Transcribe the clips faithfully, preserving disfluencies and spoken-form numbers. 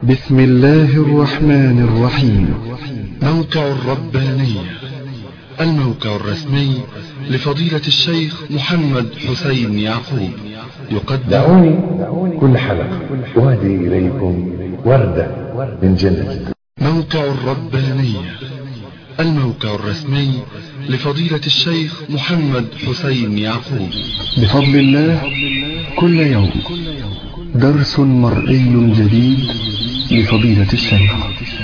بسم الله الرحمن الرحيم. موقع الربانية، الموقع الرسمي لفضيلة الشيخ محمد حسين يعقوب، يقدم دعوني كل حلقة أهدي إليكم وردة من جنة. موقع الربانية، الموقع الرسمي لفضيلة الشيخ محمد حسين يعقوب. بفضل الله كل يوم درس مرئي جديد لفضيلة الشيخ،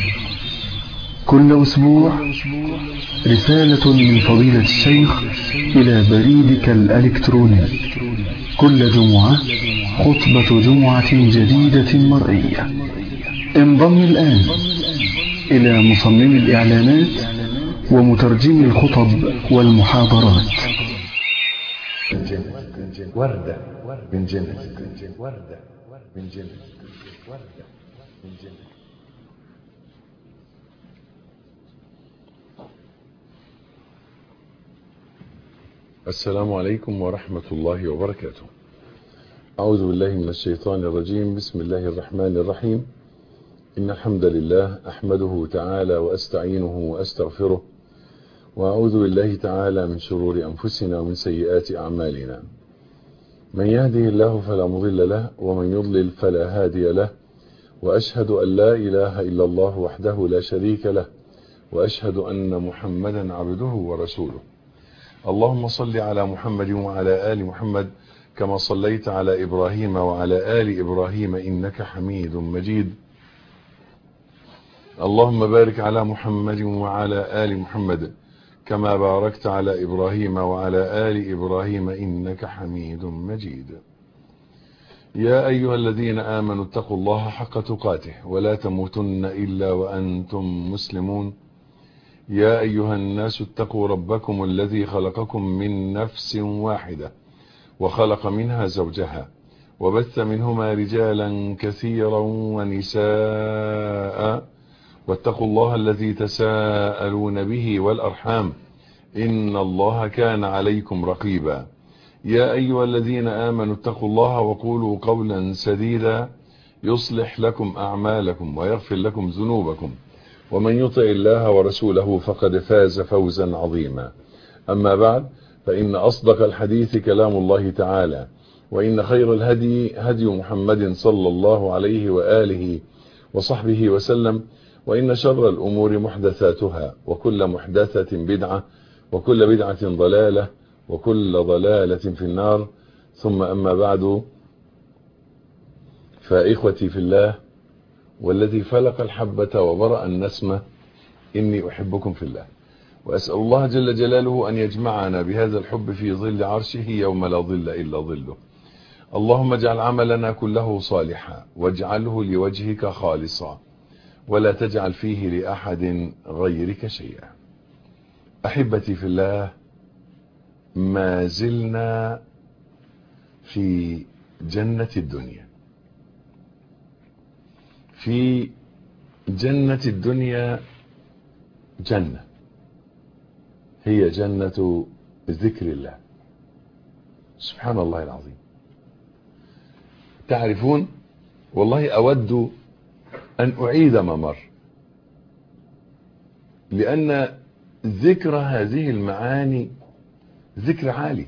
كل أسبوع رسالة من فضيلة الشيخ إلى بريدك الإلكتروني، كل جمعة خطبة جمعة جديدة مرئية. انضم الآن إلى مصمم الإعلانات ومترجم الخطب والمحاضرات. وردة من جنة. وردة من جنة. وردة من جنة. السلام عليكم ورحمة الله وبركاته. أعوذ بالله من الشيطان الرجيم. بسم الله الرحمن الرحيم. إن الحمد لله أحمده تعالى وأستعينه وأستغفره، وأعوذ بالله تعالى من شرور أنفسنا ومن سيئات أعمالنا. من يهده الله فلا مضل له، ومن يضلل فلا هادي له، وأشهد أن لا إله إلا الله وحده لا شريك له، وأشهد أن محمدا عبده ورسوله. اللهم صل على محمد وعلى آل محمد كما صليت على إبراهيم وعلى آل إبراهيم إنك حميد مجيد. اللهم بارك على محمد وعلى آل محمد كما باركت على إبراهيم وعلى آل إبراهيم إنك حميد مجيد. يا أيها الذين آمنوا اتقوا الله حق تقاته ولا تموتن إلا وأنتم مسلمون. يا أيها الناس اتقوا ربكم الذي خلقكم من نفس واحدة وخلق منها زوجها وبث منهما رجالا كثيرا ونساء، واتقوا الله الذي تساءلون به والأرحام إن الله كان عليكم رقيبا. يا أيها الذين آمنوا اتقوا الله وقولوا قولا سديدا يصلح لكم أعمالكم ويغفر لكم ذنوبكم، ومن يطع الله ورسوله فقد فاز فوزا عظيما. أما بعد، فإن أصدق الحديث كلام الله تعالى، وإن خير الهدي هدي محمد صلى الله عليه وآله وصحبه وسلم، وإن شر الأمور محدثاتها، وكل محدثة بدعة، وكل بدعة ضلالة، وكل ضلالة في النار. ثم أما بعد، فإخوتي في الله والذي فلق الحبة وبرأ النسمة، إني أحبكم في الله، وأسأل الله جل جلاله أن يجمعنا بهذا الحب في ظل عرشه يوم لا ظل إلا ظله. اللهم اجعل عملنا كله صالحا، واجعله لوجهك خالصا، ولا تجعل فيه لأحد غيرك شيئا. أحبتي في الله، ما زلنا في جنة الدنيا. في جنة الدنيا جنة هي جنة ذكر الله. سبحان الله العظيم. تعرفون، والله أود أن أعيد ما مر، لأن ذكر هذه المعاني ذكر عالي.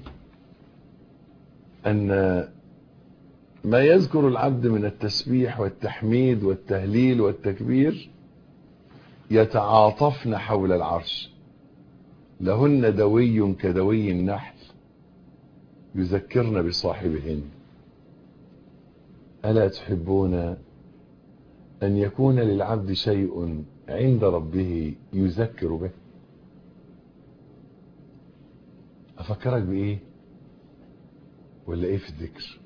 أن ما يذكر العبد من التسبيح والتحميد والتهليل والتكبير يتعاطفن حول العرش، لهن دوي كدوي النحل يذكرن بصاحبهن. ألا تحبون أن يكون للعبد شيء عند ربه يذكر به؟ أفكرك بإيه ولا إيه في الذكر؟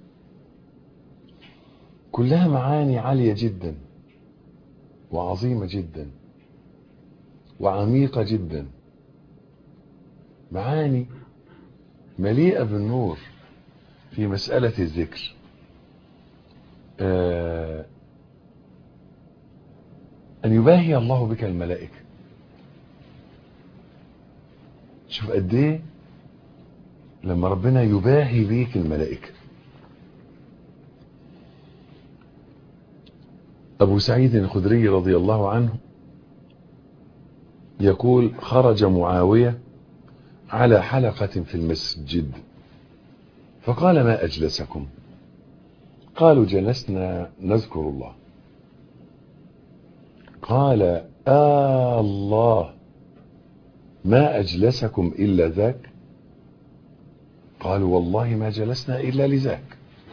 كلها معاني عالية جدا وعظيمة جدا وعميقة جدا، معاني مليئة بالنور في مسألة الذكر. آه أن يباهي الله بك الملائكة. شوف قد ايه لما ربنا يباهي بيك الملائكة. أبو سعيد الخدري رضي الله عنه يقول خرج معاوية على حلقة في المسجد فقال ما أجلسكم؟ قالوا جلسنا نذكر الله. قال آه الله ما أجلسكم إلا ذاك؟ قالوا والله ما جلسنا إلا لذاك.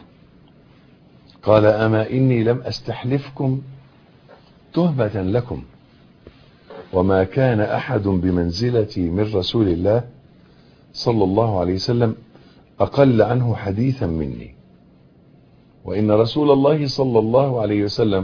قال أما إني لم أستحلفكم تهمة لكم وما كان أحد بمنزلتي من رسول الله صلى الله عليه وسلم أقل عنه حديثا مني، وإن رسول الله صلى الله عليه وسلم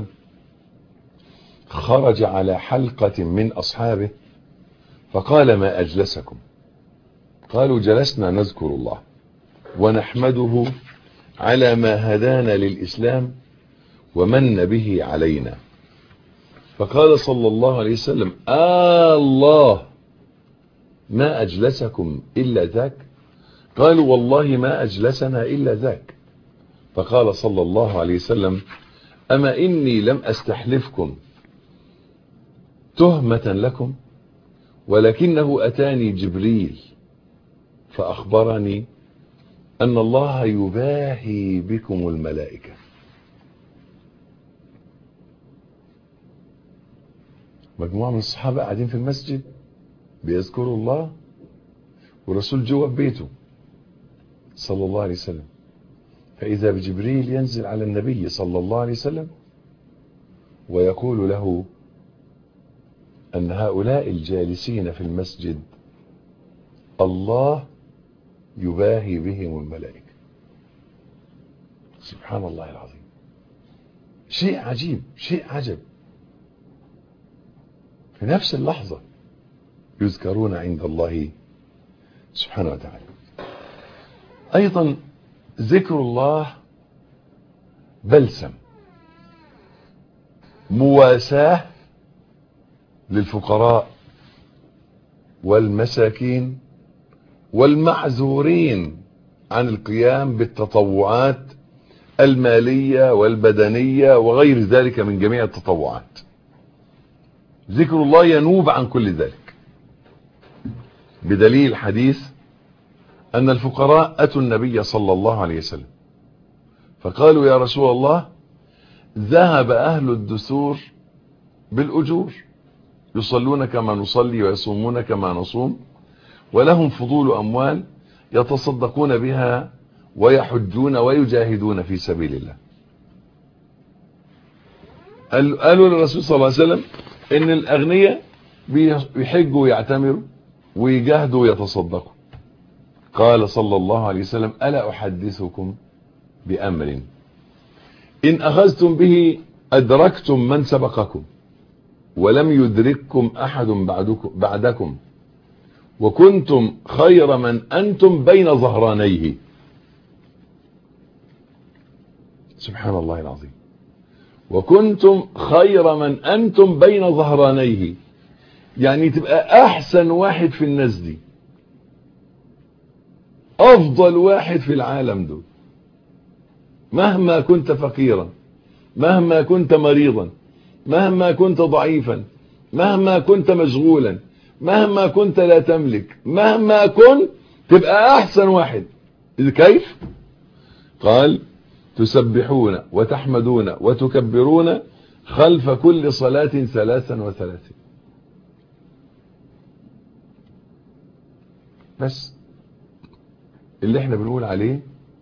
خرج على حلقة من أصحابه فقال ما أجلسكم؟ قالوا جلسنا نذكر الله ونحمده على ما هدانا للإسلام ومن به علينا. فقال صلى الله عليه وسلم آه الله ما أجلسكم إلا ذاك؟ قالوا والله ما أجلسنا إلا ذاك. فقال صلى الله عليه وسلم أما إني لم أستحلفكم تهمة لكم ولكنه أتاني جبريل فأخبرني أن الله يباهي بكم الملائكة. مجموعة من الصحابة قاعدين في المسجد بيذكروا الله والرسول جوه بيته صلى الله عليه وسلم، فإذا بجبريل ينزل على النبي صلى الله عليه وسلم ويقول له أن هؤلاء الجالسين في المسجد الله يباهي بهم الملائكة. سبحان الله العظيم، شيء عجيب، شيء عجب. في نفس اللحظة يذكرون عند الله سبحانه وتعالى. أيضا ذكر الله بلسم، مواساة للفقراء والمساكين والمعذورين عن القيام بالتطوعات المالية والبدنية وغير ذلك من جميع التطوعات. ذكر الله ينوب عن كل ذلك، بدليل حديث أن الفقراء أتوا النبي صلى الله عليه وسلم فقالوا يا رسول الله ذهب أهل الدثور بالأجور، يصلون كما نصلي ويصومون كما نصوم، ولهم فضول أموال يتصدقون بها ويحجون ويجاهدون في سبيل الله. قالوا للرسول صلى الله عليه وسلم إن الأغنياء بيحجوا ويعتمروا ويجاهدوا ويتصدقوا. قال صلى الله عليه وسلم ألا أحدثكم بأمر إن أخذتم به أدركتم من سبقكم ولم يدرككم أحد بعدكم, بعدكم وكنتم خير من أنتم بين ظهرانيه. سبحان الله العظيم، وكنتم خير من أنتم بين ظهرانيه، يعني تبقى أحسن واحد في الناس دي، أفضل واحد في العالم دول، مهما كنت فقيرا، مهما كنت مريضا، مهما كنت ضعيفا، مهما كنت مشغولا، مهما كنت لا تملك، مهما كنت تبقى أحسن واحد. كيف؟ قال تسبحون وتحمدون وتكبرون خلف كل صلاة ثلاثا وثلاثين. بس اللي احنا بنقول عليه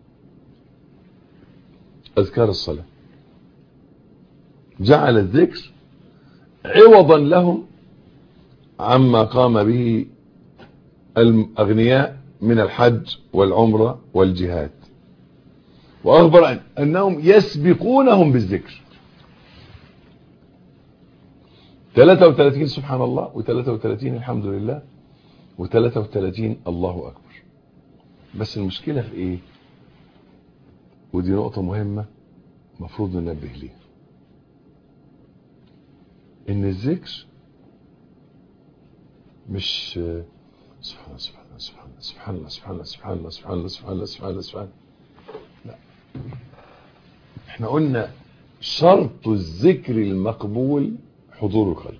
أذكار الصلاة، جعل الذكر عوضا لهم عما قام به الأغنياء من الحج والعمرة والجهاد، وأخبر أنهم يسبقونهم بالذكر. ثلاثة وثلاثين سبحان الله، وثلاثة وثلاثين الحمد لله، وثلاثة وثلاثين الله أكبر. بس المشكلة في إيه؟ ودي نقطة مهمة مفروض ننبه ليها، إن الذكر مش سبحان الله سبحان الله سبحان الله سبحان الله سبحان الله سبحان الله سبحان الله سبحان الله سبحان الله سبحان الله. لا، احنا قلنا شرط الذكر المقبول حضور القلب.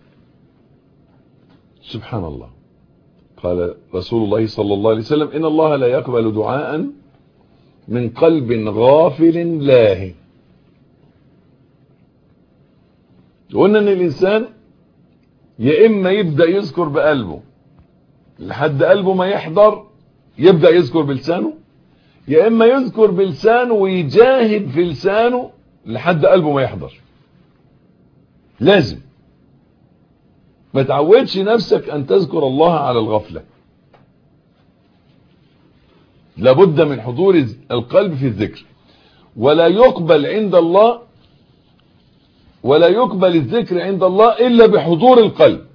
سبحان الله. قال رسول الله صلى الله عليه وسلم: إن الله لا يقبل دعاء من قلب غافل لاهٍ. قلنا ان الانسان يا اما يبدأ يذكر بقلبه لحد قلبه ما يحضر يبدأ يذكر بلسانه، يا اما يذكر بلسانه ويجاهد في لسانه لحد قلبه ما يحضر. لازم ما تعودش نفسك ان تذكر الله على الغفلة، لابد من حضور القلب في الذكر. ولا يقبل عند الله ولا يقبل الذكر عند الله إلا بحضور القلب.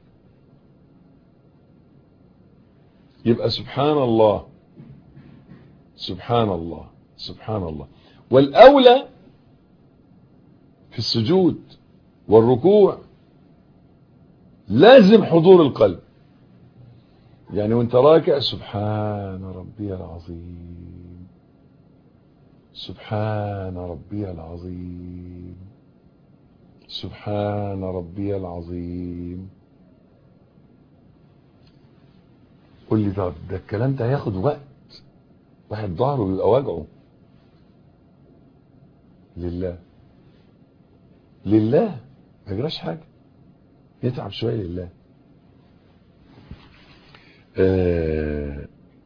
يبقى سبحان الله سبحان الله سبحان الله. والأولى في السجود والركوع لازم حضور القلب. يعني وانت راكع: سبحان ربي العظيم سبحان ربي العظيم سبحان ربي العظيم. قل لي ده, ده الكلام ده هياخد وقت، واحد ظهره بيبقى واجعه. لله لله ما يجراش حاجه، يتعب شويه لله. آه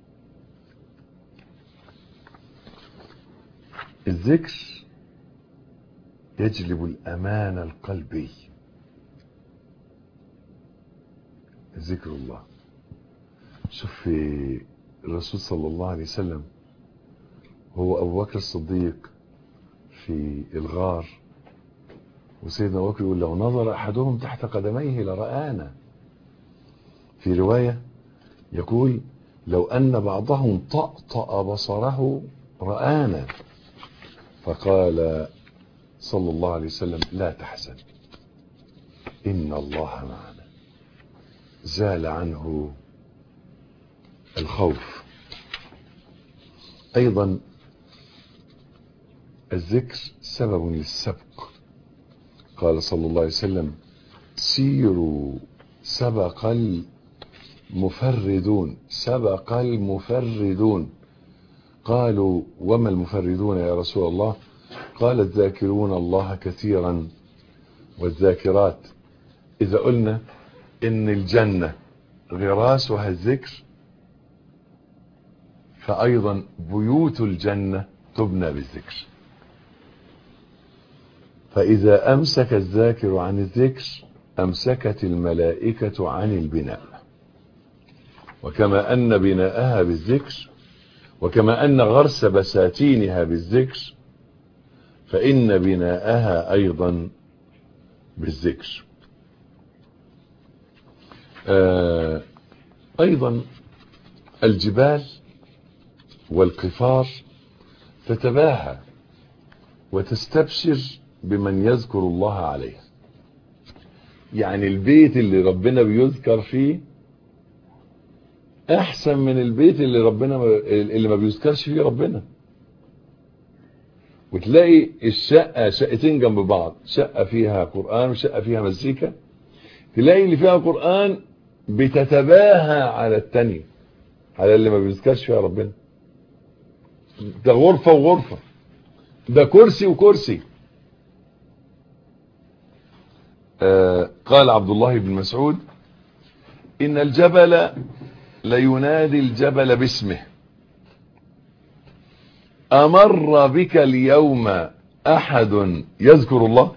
الذكر يجلب الأمان القلبي. ذكر الله. شوف في الرسول صلى الله عليه وسلم هو أبو بكر الصديق في الغار، وسيدنا أبو بكر يقول: لو نظر أحدهم تحت قدميه لرآنا. في رواية يقول: لو أن بعضهم طأطأ بصره رآنا. فقال صلى الله عليه وسلم: لا تحزن إن الله معنا. زال عنه الخوف. أيضا الذكر سبب للسبق. قال صلى الله عليه وسلم: سيروا سبق المفردون سبق المفردون. قالوا: وما المفردون يا رسول الله؟ قال: الذاكرون الله كثيرا والذاكرات. إذا قلنا إن الجنة غراسها الذكر، فأيضا بيوت الجنة تبنى بالذكر. فإذا أمسك الذاكر عن الذكر أمسكت الملائكة عن البناء. وكما أن بناءها بالذكر، وكما أن غرس بساتينها بالذكر، فإن بناءها أيضا بالذكر. آه أيضا الجبال والقفار تتباهى وتستبشر بمن يذكر الله عليها. يعني البيت اللي ربنا بيذكر فيه أحسن من البيت اللي ربنا اللي ما بيذكرش فيه ربنا. وتلاقي الشقة شقتين جنب بعض، شقة فيها قرآن وشقة فيها مزيكا، تلاقي اللي فيها قرآن بتتباهى على التانية، على اللي ما بيذكرش فيها ربنا. ده غرفة وغرفة، ده كرسي وكرسي. آه قال عبد الله بن مسعود: إن الجبل لينادي الجبل باسمه، أمر بك اليوم أحد يذكر الله؟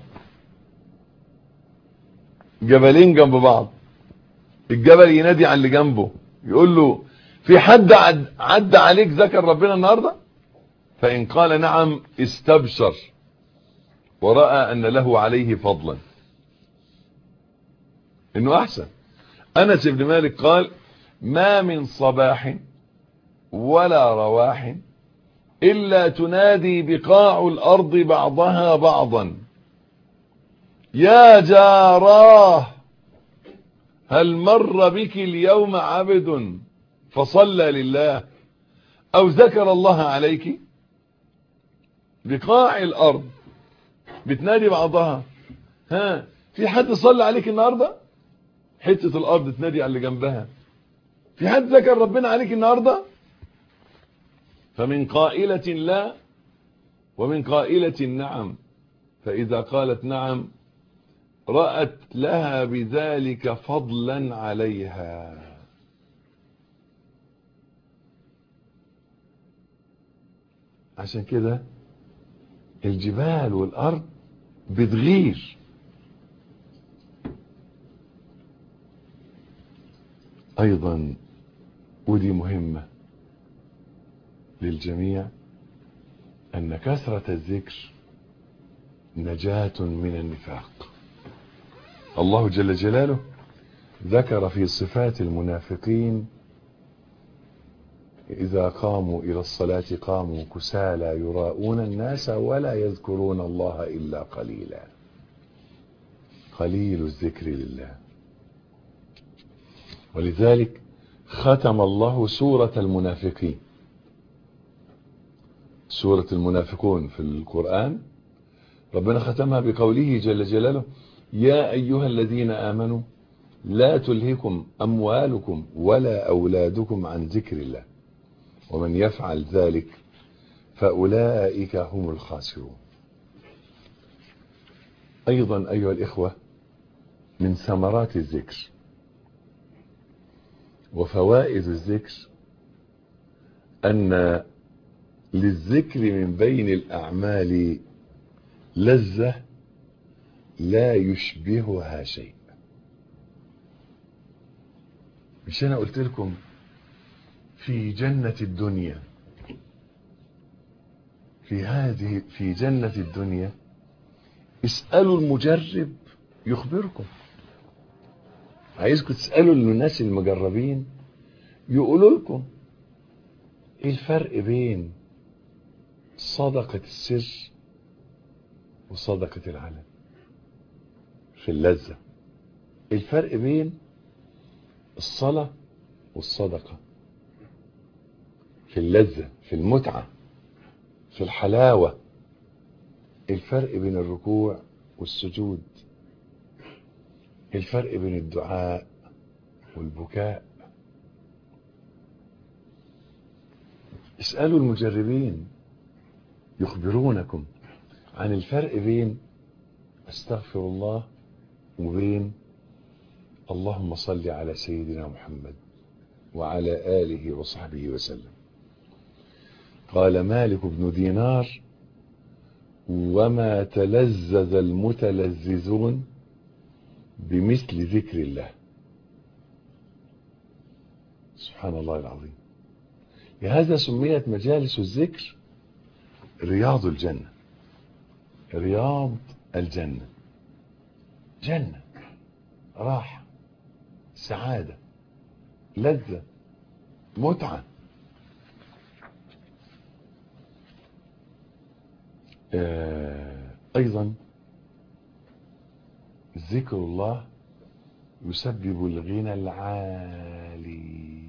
جبلين جنب بعض، الجبل ينادي على اللي جنبه يقول له: في حد عدى عليك ذكر ربنا النهاردة؟ فإن قال نعم استبشر ورأى أن له عليه فضلا، إنه أحسن. أنس بن مالك قال: ما من صباح ولا رواح إلا تنادي بقاع الأرض بعضها بعضا: يا جاراه هل مر بك اليوم عبد فصلى لله أو ذكر الله عليك؟ بقاع الأرض بتنادي بعضها. ها في حد صلى عليك النهاردة؟ حتة الارض تنادي على اللي جنبها. في حد ذكر ربنا عليك النهاردة؟ فمن قائلة لا ومن قائلة نعم، فإذا قالت نعم رأت لها بذلك فضلا عليها. عشان كده الجبال والأرض بتغير. أيضا ودي مهمة للجميع، أن كثرة الذكر نجاة من النفاق. الله جل جلاله ذكر في صفات المنافقين: إذا قاموا إلى الصلاة قاموا كسالى يراءون الناس ولا يذكرون الله إلا قليلا. قليل الذكر لله. ولذلك ختم الله سورة المنافقين، سورة المنافقون في القرآن ربنا ختمها بقوله جل جلاله: يا أيها الذين آمنوا لا تلهكم أموالكم ولا أولادكم عن ذكر الله ومن يفعل ذلك فأولئك هم الخاسرون. أيضا أيها الإخوة من ثمرات الذكر وفوائد الذكر أن للذكر من بين الأعمال لذة لا يشبهها شيء. مش أنا قلت لكم في جنة الدنيا، في هذه في جنة الدنيا اسألوا المجرب يخبركم. عايزكم تسألوا الناس المجربين يقولوا لكم ايه الفرق بين صدقة السر وصدقة العلن في اللذة. الفرق بين الصلاة والصدقة في اللذة، في المتعة، في الحلاوة. الفرق بين الركوع والسجود. الفرق بين الدعاء والبكاء. اسألوا المجربين يخبرونكم عن الفرق بين استغفر الله وبين اللهم صل على سيدنا محمد وعلى آله وصحبه وسلم. قال مالك بن دينار: وما تلذذ المتلذذون بمثل ذكر الله. سبحان الله العظيم. لهذا سميت مجالس الذكر رياض الجنة. رياض الجنة، جنة، راحة، سعادة، لذة، متعة. آه أيضا ذكر الله يسبب الغنى العالي،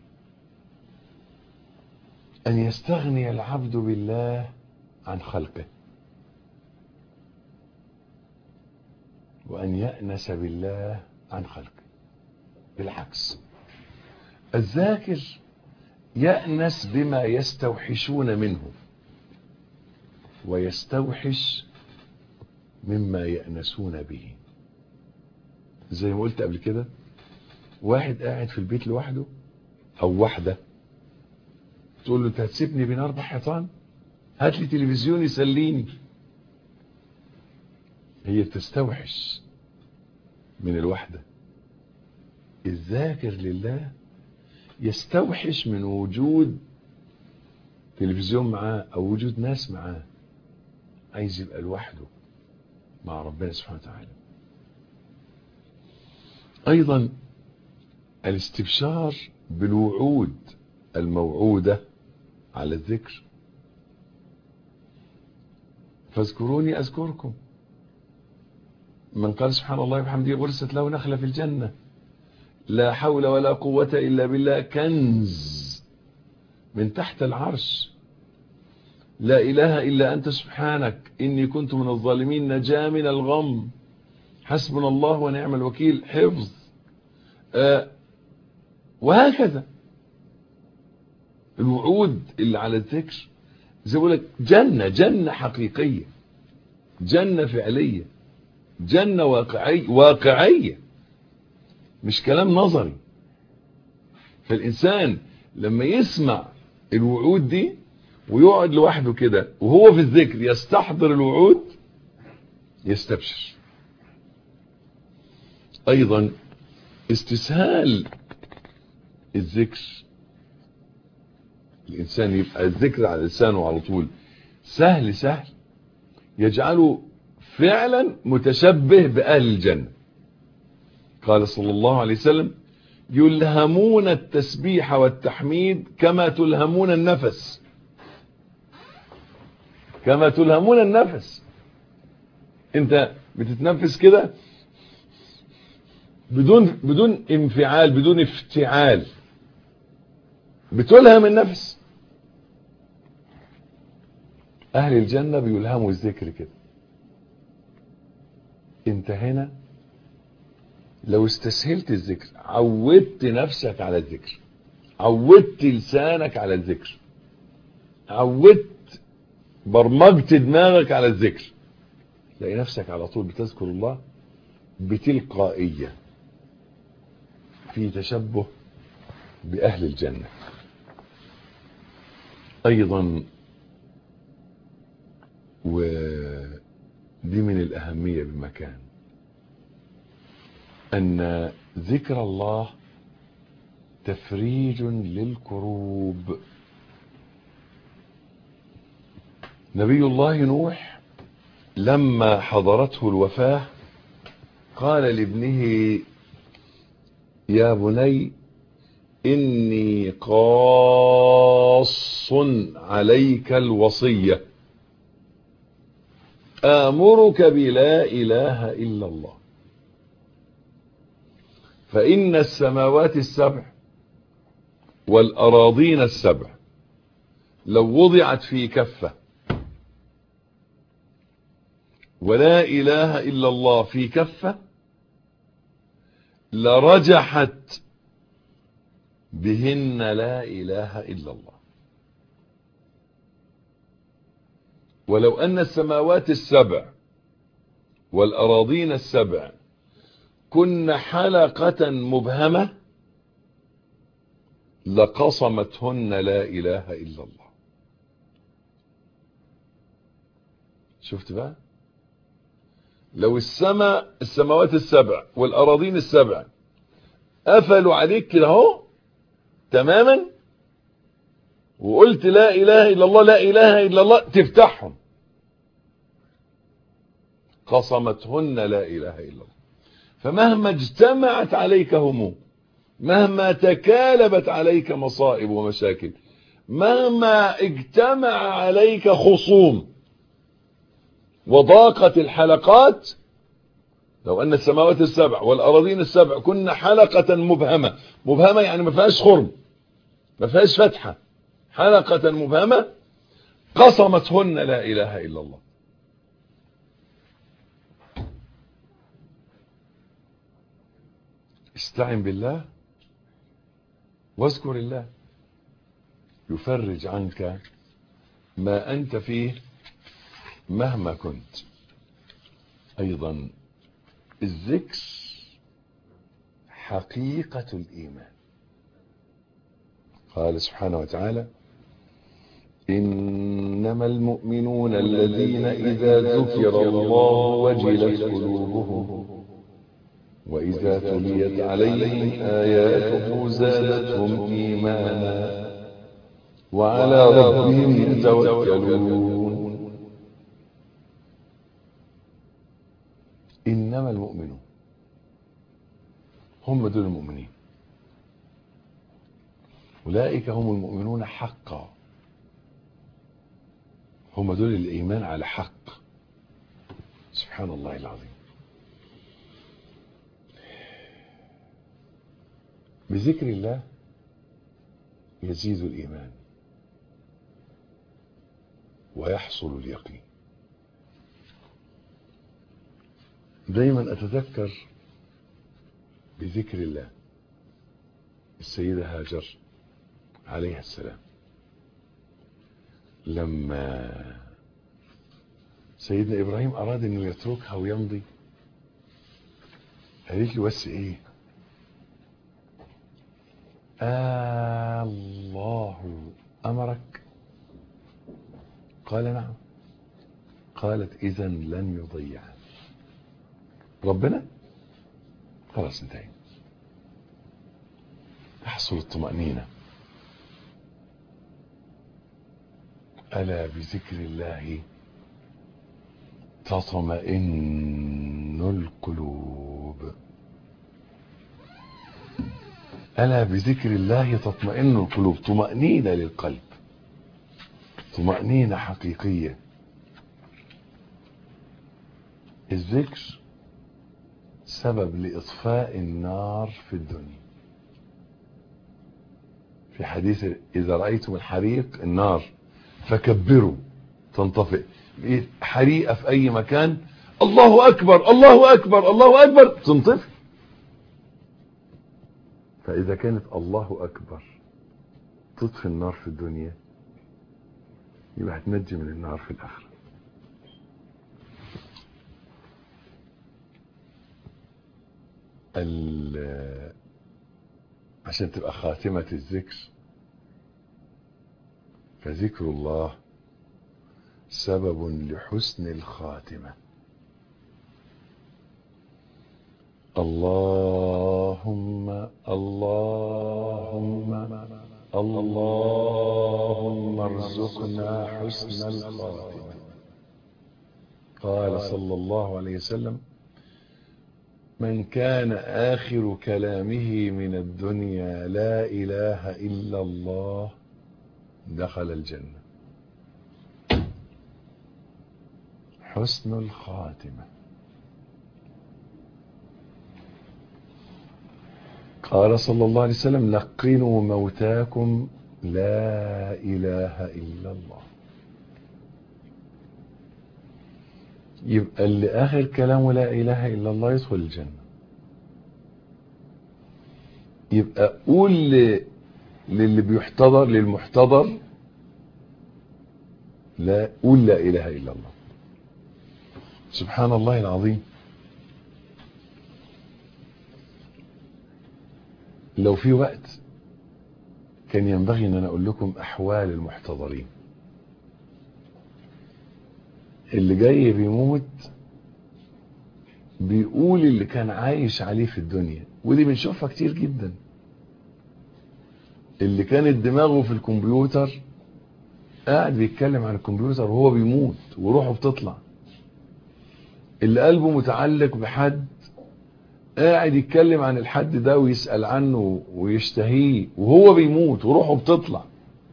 أن يستغني العبد بالله عن خلقه وأن يأنس بالله عن خلقه. بالعكس، الذاكر يأنس بما يستوحشون منه ويستوحش مما يأنسون به. زي ما قلت قبل كده، واحد قاعد في البيت لوحده أو واحدة تقول له: انت هتسيبني بين أربع حيطان؟ هات لي تلفزيون يسليني. هي بتستوحش من الوحدة. الذاكر لله يستوحش من وجود تلفزيون معاه أو وجود ناس معاه. عايز يبقى لوحده مع ربنا سبحانه وتعالى. أيضا الاستبشار بالوعود الموعودة على الذكر. فاذكروني أذكركم. من قال سبحان الله وبحمده غرست له نخلة في الجنة. لا حول ولا قوة إلا بالله كنز من تحت العرش. لا إله إلا أنت سبحانك إني كنت من الظالمين، نجا من الغم، حسبنا الله ونعم الوكيل، حفظ، آه وهكذا. الوعود اللي على الذكر زي ما بقول لك جنة، جنة حقيقية، جنة فعلية، جنة واقعية، واقعية مش كلام نظري. فالإنسان لما يسمع الوعود دي ويقعد لوحده كده وهو في الذكر يستحضر الوعود يستبشر. أيضا استسهال الذكر، الإنسان يبقى الذكر على لسانه على طول سهل سهل، يجعله فعلا متشبه بأهل الجنة. قال صلى الله عليه وسلم: يلهمون التسبيح والتحميد كما تلهمون النفس، كما تلهمون النفس. انت بتتنفس كده بدون بدون انفعال، بدون افتعال، بتلهم النفس. اهل الجنة بيلهموا الذكر كده. انت هنا لو استسهلت الذكر، عودت نفسك على الذكر، عودت لسانك على الذكر، عودت برمجت دماغك على الذكر، تلاقي نفسك على طول بتذكر الله بتلقائية، في تشبه بأهل الجنة. أيضا ودي من الأهمية بمكان، أن ذكر الله تفريج للكروب. نبي الله نوح لما حضرته الوفاة قال لابنه: يا بني إني قاص عليك الوصية، آمرك بلا إله إلا الله، فإن السماوات السبع والأراضين السبع لو وضعت في كفة ولا إله إلا الله في كفة لرجحت بهن لا إله إلا الله. ولو أن السماوات السبع والأراضين السبع كن حلقة مبهمة لقصمتهن لا إله إلا الله. شفت بقى؟ لو السماء السماوات السبع والأراضين السبع قفلوا عليك كده اهو تماما وقلت لا إله إلا الله لا إله إلا الله، تفتحهم قصمتهن لا إله إلا الله. فمهما اجتمعت عليك هموم، مهما تكالبت عليك مصائب ومشاكل، مهما اجتمع عليك خصوم وضاقت الحلقات، لو أن السماوات السبع والأراضين السبع كن حلقة مبهمة، مبهمة يعني ما فيهاش خرم، ما فيهاش فتحة، حلقة مبهمة قصمتهن لا إله إلا الله. استعن بالله واذكر الله يفرج عنك ما أنت فيه مهما كنت. أيضا الذكر حقيقة الإيمان. قال سبحانه وتعالى: إنما المؤمنون الذين إذا ذكر الله وجلت قلوبهم وإذا تليت عليهم آياته زادتهم إيمانا وعلى ربهم يتوكلون. إنما المؤمنون هم دول المؤمنين، أولئك هم المؤمنون حقا، هم دول الإيمان على حق. سبحان الله العظيم. بذكر الله يزيد الإيمان، ويحصل اليقين. دايما أتذكر بذكر الله السيدة هاجر عليها السلام، لما سيدنا إبراهيم أراد أنه يتركها ويمضي، قالت له بس إيه؟ آه الله أمرك؟ قال نعم. قالت إذن لن يضيعها ربنا. خلاص انتهي. تحصل الطمأنينة. ألا بذكر الله تطمئن القلوب. ألا بذكر الله تطمئن القلوب. طمأنينة للقلب، طمأنينة حقيقية. الذكر سبب لإطفاء النار في الدنيا. في حديث إذا رأيتم الحريق النار فكبروا تنطفئ. حريقة في أي مكان الله أكبر الله أكبر الله أكبر تنطفئ. فإذا كانت الله أكبر تطفي النار في الدنيا، يبقى هتنجي من النار في الآخرة. عشان تبقى خاتمة الذكر، فذكر الله سبب لحسن الخاتمة. اللهم اللهم اللهم ارزقنا حسن الخاتمة. قال صلى الله عليه وسلم: من كان آخر كلامه من الدنيا لا إله إلا الله دخل الجنة. حسن الخاتمة. قال صلى الله عليه وسلم: لقنوا موتاكم لا إله إلا الله. يبقى اللي آخر كلامه لا إله إلا الله يدخل الجنة. يبقى قول للي بيحتضر للمحتضر لا قول لا إله إلا الله. سبحان الله العظيم. لو في وقت كان ينبغي ان انا اقول لكم احوال المحتضرين. اللي جاي بيموت بيقول اللي كان عايش عليه في الدنيا، ودي بنشوفها كتير جدا. اللي كانت دماغه في الكمبيوتر قاعد بيتكلم عن الكمبيوتر وهو بيموت وروحه بتطلع. اللي قلبه متعلق بحد قاعد يتكلم عن الحد ده ويسأل عنه ويشتهيه وهو بيموت وروحه بتطلع.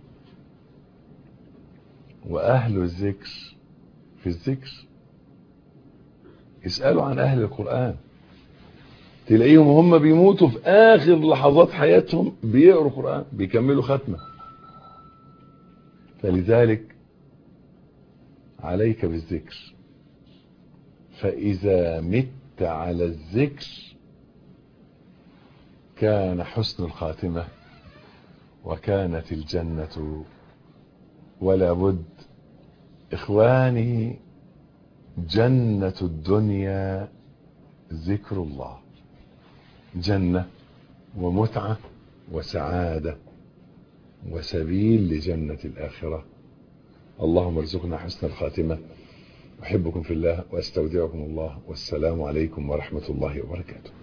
وأهل الذكر في الذكر يسألوا عن أهل القرآن، تلاقيهم هم بيموتوا في آخر لحظات حياتهم بيقروا قرآن بيكملوا ختمة. فلذلك عليك بالذكر، فإذا مت على الذكر كان حسن الخاتمة وكانت الجنة ولا بد. إخواني، جنة الدنيا ذكر الله، جنة ومتعة وسعادة وسبيل لجنة الآخرة. اللهم ارزقنا حسن الخاتمة. أحبكم في الله وأستودعكم الله، والسلام عليكم ورحمة الله وبركاته.